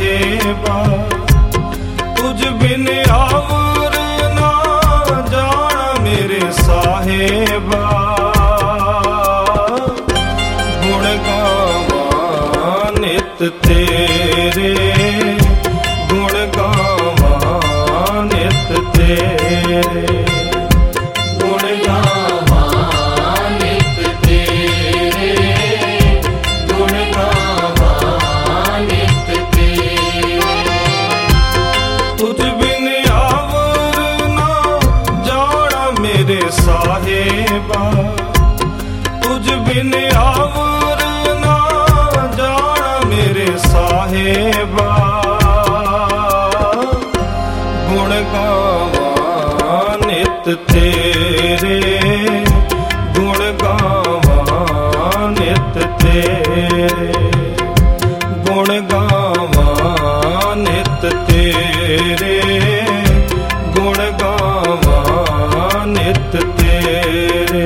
साहेबा, तुझ बिन और ना जाना मेरे साहेबा। गुण गावा नित तेरे, गुण गावा नित तेरे, गुण गावा नित तेरे, गुण गावा नित तेरे। तुझ बिन और ना जाना मेरे साहेबा, तुझ बिन और ना जाना मेरे साहेबा। गुण गावा नित तेरे, गुण गावा नित तेरे, गुण गावा नित तेरे, गुण गावा नित तेरे।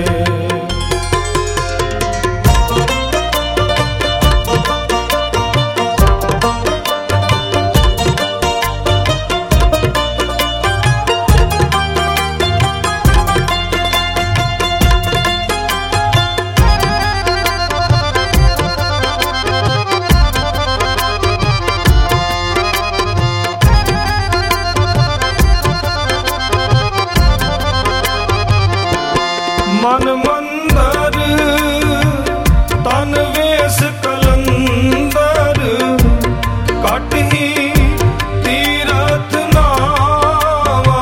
मन मंदर तन वेश कलंदर, कट ही तीरथ नावा।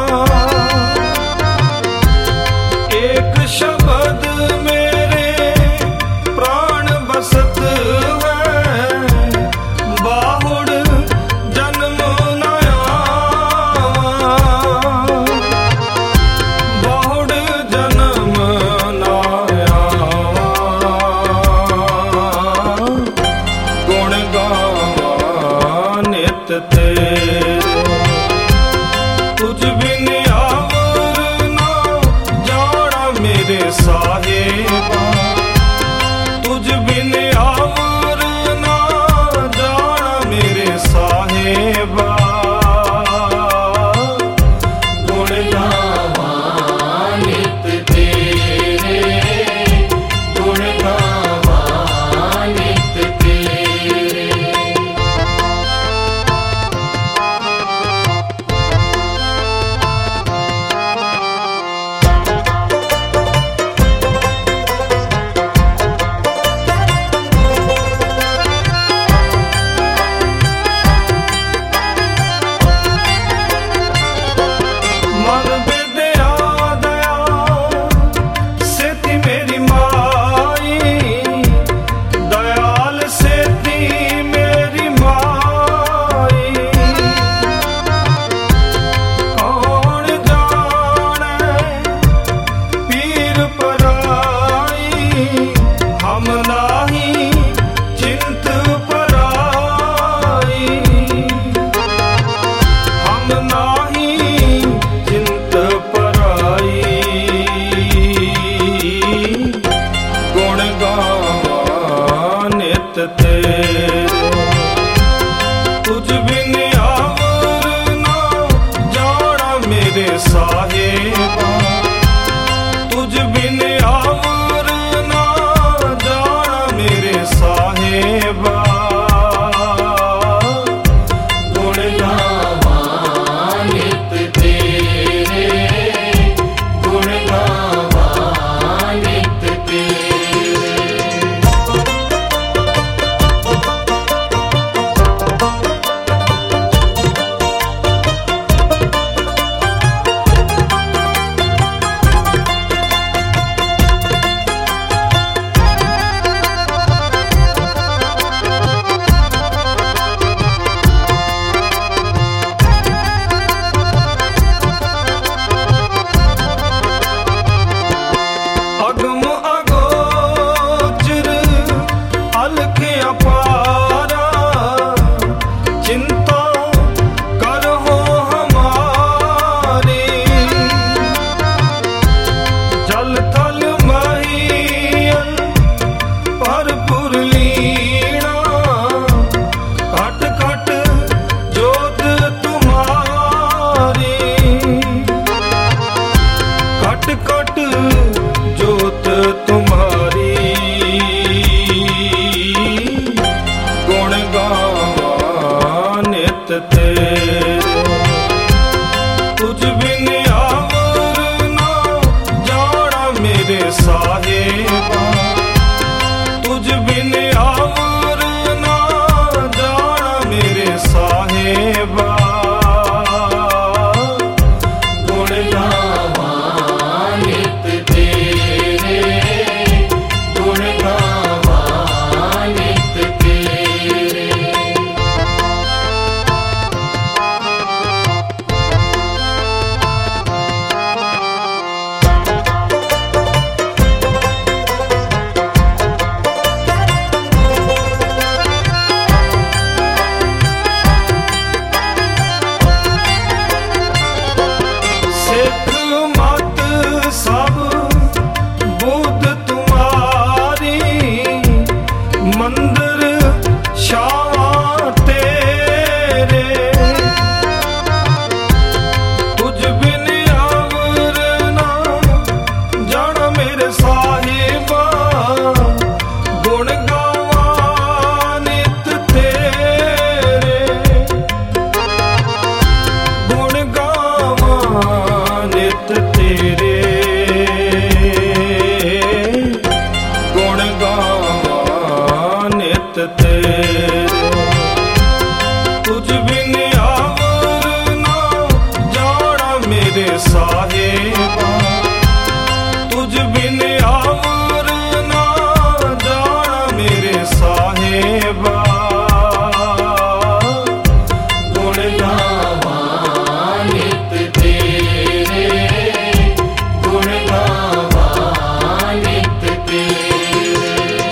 एक शब्द मेरे प्राण बसत है, बाहुड़ जन्म न आवा। बाहुड़ जन्म न आवा, गुण गावा नित तेरे। तुझ बिन और ना जाना मेरे साहेबा, तुझ बिन और ना जाना मेरे साहेबा। गुण गावा नित तेरे, गुण गावा नित तेरे। मन विद्या दया सेती मेरी माई, दयाल सेती मेरी माई। कौन जाने पीर पराई, हम नाही चिंत पराई, हम नाही चिंत पराई। गुण गावा नित तेरे, तुझ बिन और ना जाना मेरे साहेबा, तुझ बिन और ना जाना मेरे साहेबा। गुण गावा नित तेरे, गुण गावा नित तेरे। साहेबा, तुझ बिन आवर ना जाना मेरे साहेबा। गुण गावा नित तेरे, गुण गावा नित तेरे।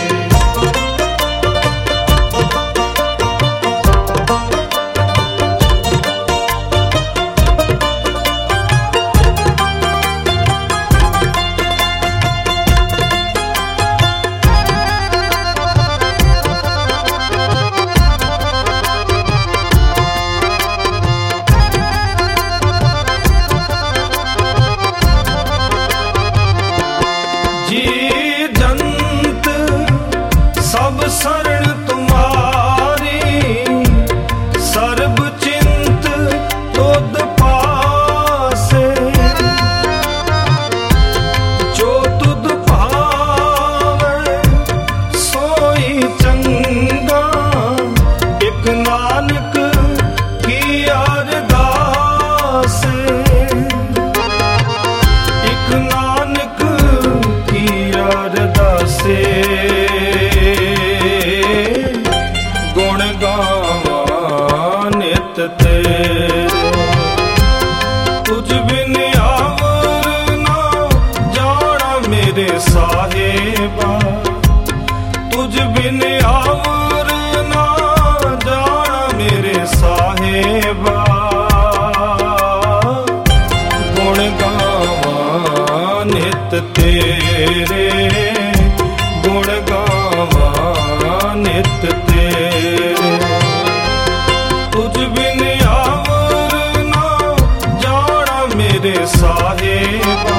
सब शरण तुम्हारी, सर्ब चिंत तुद पासे। जो तुद भावे सोई चंगा, एक नानक की अरदास। एक नानक की अरदास। गुण गावा नित तेरे, तुझ बिन आवर ना जाना मेरे साहेबा। तुझ बिन आवर ना जाना मेरे साहेबा। गुण गावा नित तेरे, गुण गावा नित तेरे। तुझ बिन आवर ना जाना मेरे साहेबा।